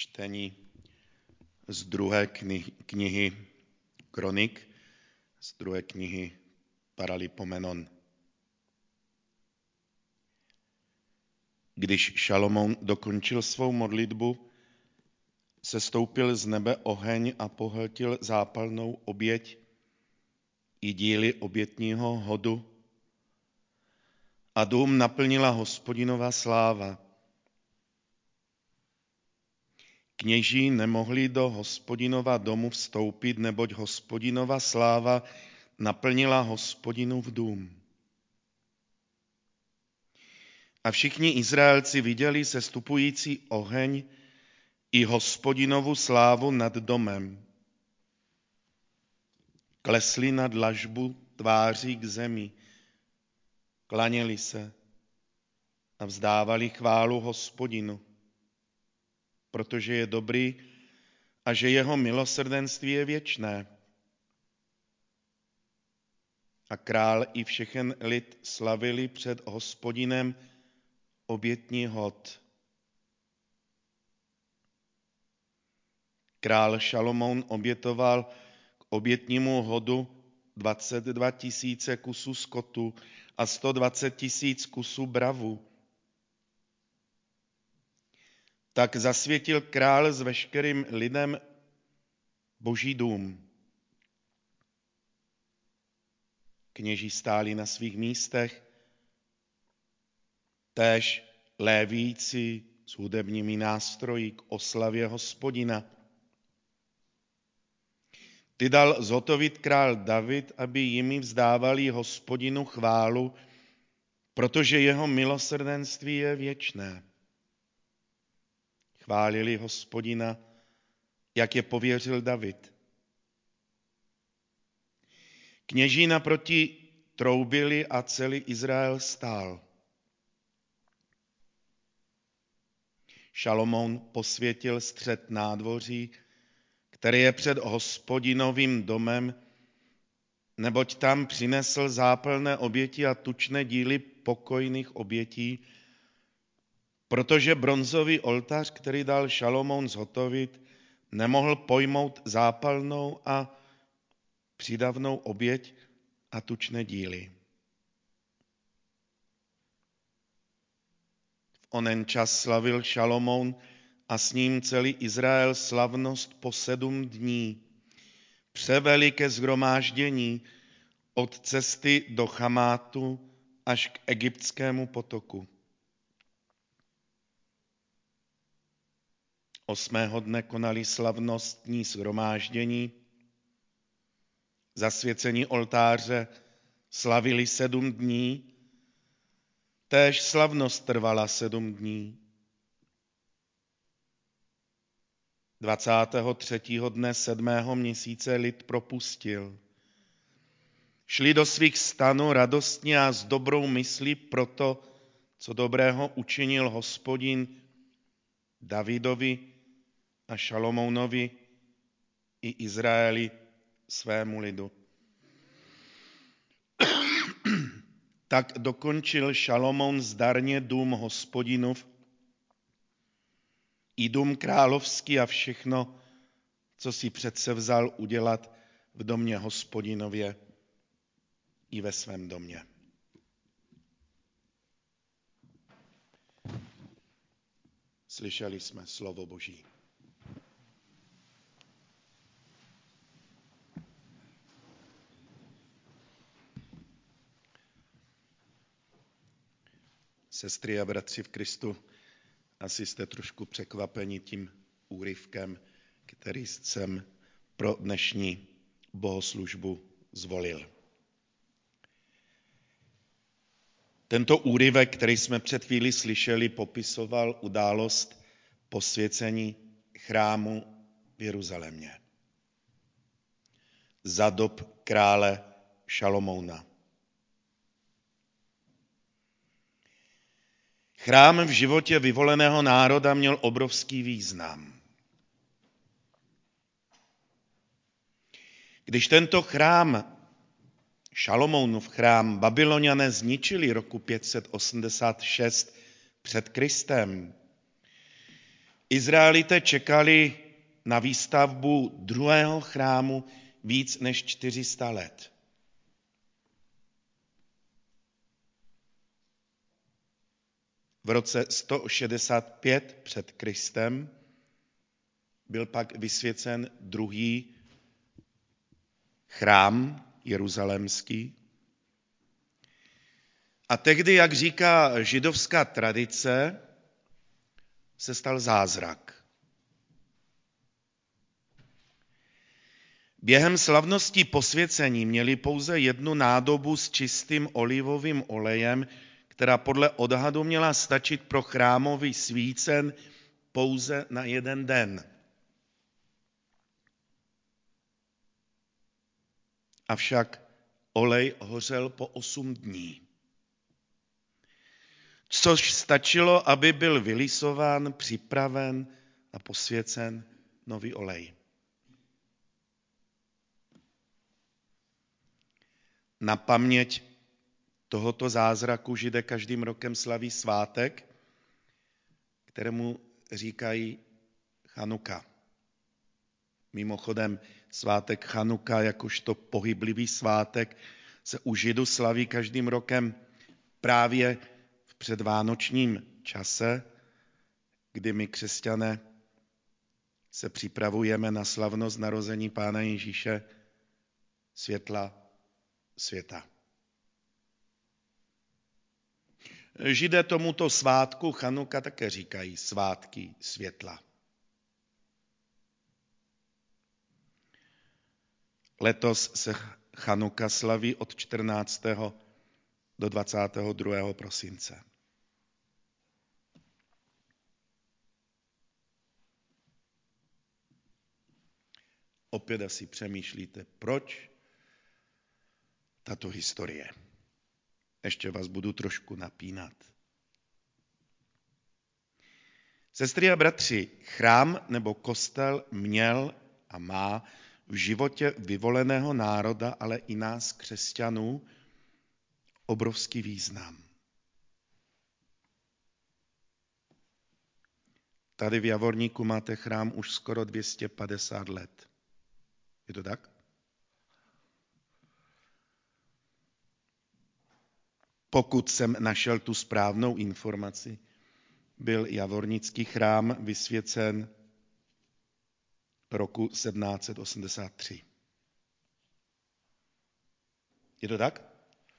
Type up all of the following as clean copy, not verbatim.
Čtení z druhé knihy Kronik, z druhé knihy Paralipomenon. Když Šalomoun dokončil svou modlitbu, sestoupil z nebe oheň a pohltil zápalnou oběť i díly obětního hodu a dům naplnila Hospodinova sláva. Kněží nemohli do Hospodinova domu vstoupit, neboť Hospodinova sláva naplnila Hospodinův dům. A všichni Izraelci viděli sestupující oheň i Hospodinovu slávu nad domem. Klesli na dlažbu tváří k zemi, klaněli se a vzdávali chválu Hospodinu, protože je dobrý a že jeho milosrdenství je věčné. A král i všechen lid slavili před Hospodinem obětní hod. Král Šalomoun obětoval k obětnímu hodu 22 000 kusů skotu a 120 000 kusů bravu. Tak zasvětil král s veškerým lidem Boží dům. Kněží stáli na svých místech, též lévíci s hudebními nástroji k oslavě Hospodina. Ty dal zhotovit král David, aby jimi vzdávali Hospodinu chválu, protože jeho milosrdenství je věčné. Chválili Hospodina, jak je pověřil David. Kněží naproti troubili a celý Izrael stál. Šalomoun posvětil střed nádvoří, který je před Hospodinovým domem, neboť tam přinesl zápalné oběti a tučné díly pokojných obětí, protože bronzový oltář, který dal Šalomoun zhotovit, nemohl pojmout zápalnou a přídavnou oběť a tučné díly. V onen čas slavil Šalomoun a s ním celý Izrael slavnost po 7 dní. Převeliké shromáždění od cesty do Chamátu až k egyptskému potoku. 8. dne konali slavnostní shromáždění, zasvěcení oltáře slavili 7 dní, též slavnost trvala 7 dní. 23. dne 7. měsíce lid propustil. Šli do svých stanů radostně a s dobrou myslí proto, co dobrého učinil Hospodin Davidovi a Šalomounovi i Izraeli svému lidu. Tak dokončil Šalomoun zdarně dům Hospodinův i dům královský a všechno, co si předsevzal udělat v domě Hospodinově i ve svém domě. Slyšeli jsme slovo Boží. Sestry a bratři v Kristu, asi jste trošku překvapeni tím úryvkem, který jsem pro dnešní bohoslužbu zvolil. Tento úryvek, který jsme před chvílí slyšeli, popisoval událost posvěcení chrámu v Jeruzalémě za dob krále Šalomouna. Chrám v životě vyvoleného národa měl obrovský význam. Když tento chrám, Šalomounův chrám, Babyloniané zničili roku 586 před Kristem, Izraelité čekali na výstavbu druhého chrámu víc než 400 let. V roce 165 před Kristem byl pak vysvěcen druhý chrám jeruzalémský. A tehdy, jak říká židovská tradice, se stal zázrak. Během slavností posvěcení měli pouze jednu nádobu s čistým olivovým olejem, která podle odhadu měla stačit pro chrámový svícen pouze na jeden den. Avšak olej hořel po 8 dní. Což stačilo, aby byl vylisován, připraven a posvěcen nový olej. Na paměť tohoto zázraku Židé každým rokem slaví svátek, kterému říkají Chanuka. Mimochodem, svátek Chanuka, jakožto pohyblivý svátek, se u Židů slaví každým rokem právě v předvánočním čase, kdy my, křesťané, se připravujeme na slavnost narození Pána Ježíše, světla světa. Židé tomuto svátku Chanuka také říkají svátky světla. Letos se Chanuka slaví od 14. do 22. prosince. Opět asi přemýšlíte, proč tato historie. Ještě vás budu trošku napínat. Sestry a bratři, chrám nebo kostel měl a má v životě vyvoleného národa, ale i nás, křesťanů, obrovský význam. Tady v Javorníku máte chrám už skoro 250 let. Je to tak? Pokud jsem našel tu správnou informaci, byl Javornický chrám vysvěcen roku 1783. Je to tak?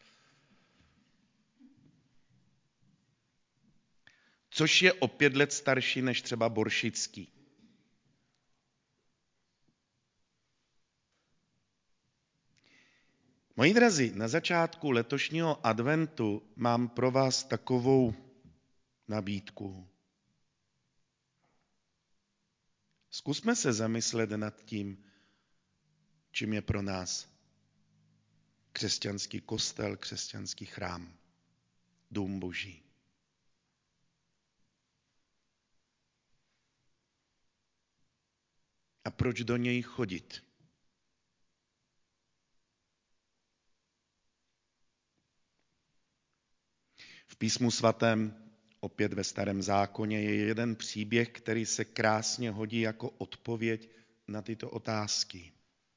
Což je o 5 let starší než třeba Boršický. Moji drazí, na začátku letošního adventu mám pro vás takovou nabídku. Zkusme se zamyslet nad tím, čím je pro nás křesťanský kostel, křesťanský chrám, dům Boží. A proč do něj chodit? V Písmu svatém, opět ve Starém zákoně, je jeden příběh, který se krásně hodí jako odpověď na tyto otázky.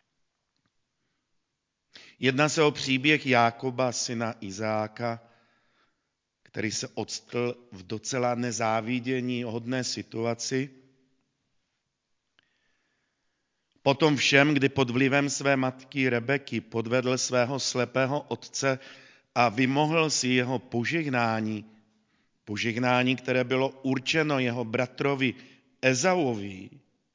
Jedná se o příběh Jákoba, syna Izáka, který se octl v docela nezávidění hodné situaci. Potom všem, kdy pod vlivem své matky Rebeky podvedl svého slepého otce a vymohl si jeho požehnání, které bylo určeno jeho bratrovi Ezauovi,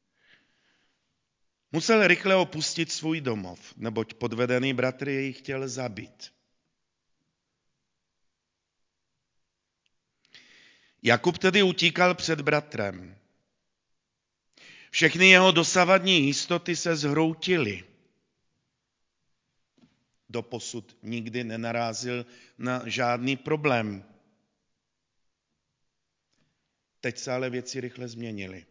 musel rychle opustit svůj domov, neboť podvedený bratr jej chtěl zabít. Jakub tedy utíkal před bratrem. Všechny jeho dosavadní jistoty se zhroutily. Doposud nikdy nenarazil na žádný problém. Teď se ale věci rychle změnily.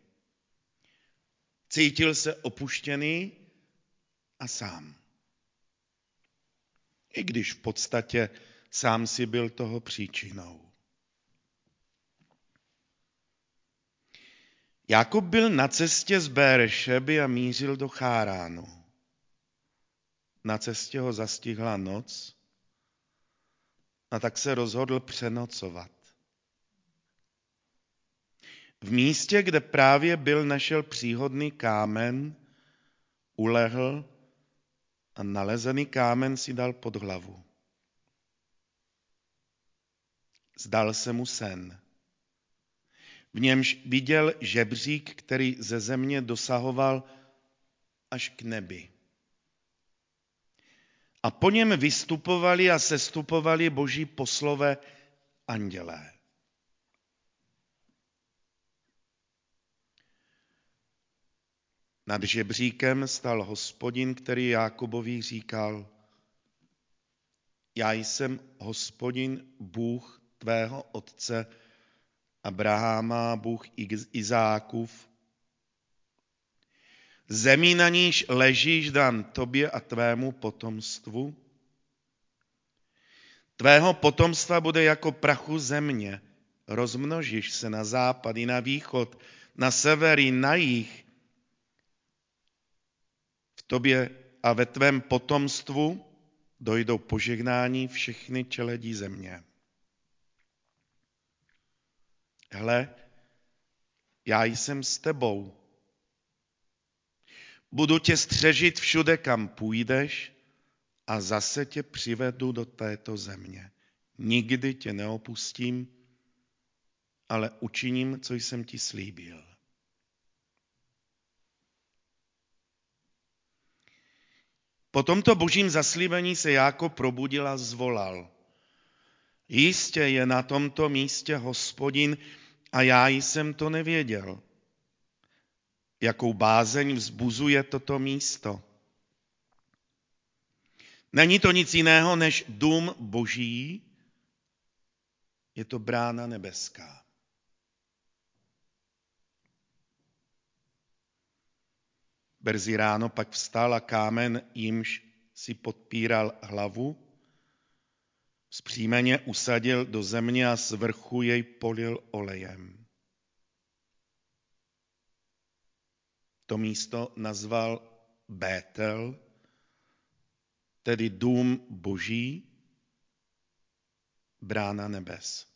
Cítil se opuštěný a sám. I když v podstatě sám si byl toho příčinou. Jákob byl na cestě z Béeršeby a mířil do Cháránu. Na cestě ho zastihla noc a tak se rozhodl přenocovat. V místě, kde právě byl, našel příhodný kámen, ulehl a nalezený kámen si dal pod hlavu. Zdal se mu sen. V němž viděl žebřík, který ze země dosahoval až k nebi. A po něm vystupovali a sestupovali boží poslové andělé. Nad žebříkem stál Hospodin, který Jákobovi říkal: Já jsem Hospodin, Bůh tvého otce Abraháma, Bůh Izákův. Zemi, na níž ležíš, dám tobě a tvému potomstvu. Tvého potomstva bude jako prachu země. Rozmnožíš se na západ i na východ, na sever i na jih. V tobě a ve tvém potomstvu dojdou požehnání všechny čeledí země. Hle, já jsem s tebou. Budu tě střežit všude, kam půjdeš, a zase tě přivedu do této země. Nikdy tě neopustím, ale učiním, co jsem ti slíbil. Po tomto božím zaslíbení se Jákob probudil a zvolal: Jistě je na tomto místě Hospodin a já jsem to nevěděl. Jakou bázeň vzbuzuje toto místo. Není to nic jiného než dům boží, je to brána nebeská. Brzy ráno pak vstal a kámen, jímž si podpíral hlavu, vzpřímeně usadil do země a z vrchu jej polil olejem. To místo nazval Bétel, tedy dům boží, brána nebes.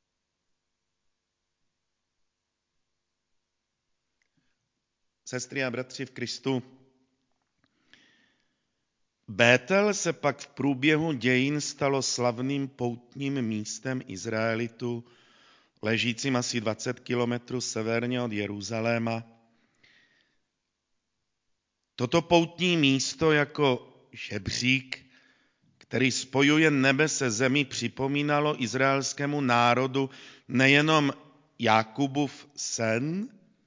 Sestry a bratři v Kristu, Bétel se pak v průběhu dějin stalo slavným poutním místem Izraelitů, ležícím asi 20 kilometrů severně od Jeruzaléma. Toto poutní místo jako žebřík, který spojuje nebe se zemí, připomínalo izraelskému národu nejenom Jákubův sen,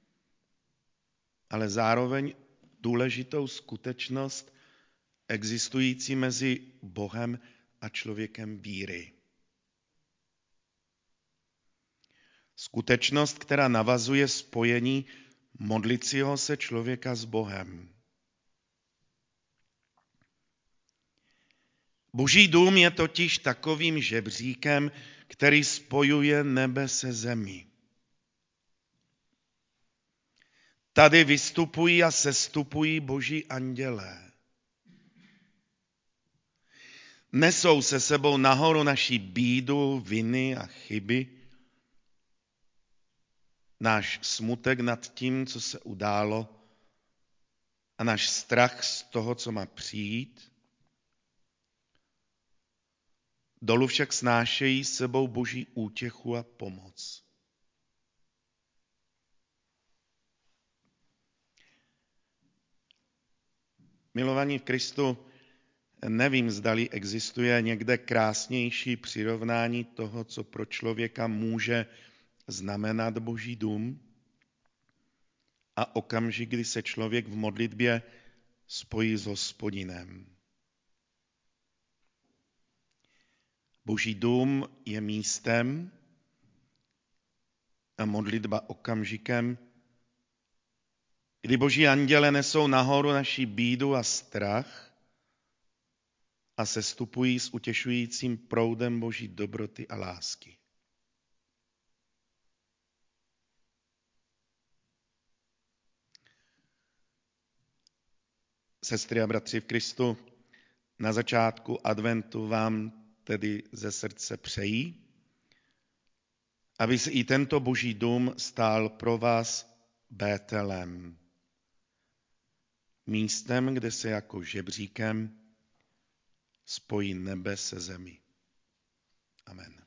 ale zároveň důležitou skutečnost existující mezi Bohem a člověkem víry. Skutečnost, která navazuje spojení modlicího se člověka s Bohem. Boží dům je totiž takovým žebříkem, který spojuje nebe se zemí. Tady vystupují a sestupují boží andělé. Nesou se sebou nahoru naši bídu, viny a chyby, náš smutek nad tím, co se událo, a náš strach z toho, co má přijít. Dolů však snášejí s sebou boží útěchu a pomoc. Milovaní v Kristu, nevím, zdali existuje někde krásnější přirovnání toho, co pro člověka může znamenat boží dům a okamžik, kdy se člověk v modlitbě spojí s Hospodinem. Boží dům je místem a modlitba okamžikem, kdy boží anděle nesou nahoru naši bídu a strach a sestupují s utěšujícím proudem boží dobroty a lásky. Sestry a bratři v Kristu, na začátku adventu vám tedy ze srdce přeji, aby se i tento boží dům stál pro vás Bételem. Místem, kde se jako žebříkem spojí nebe se zemí. Amen.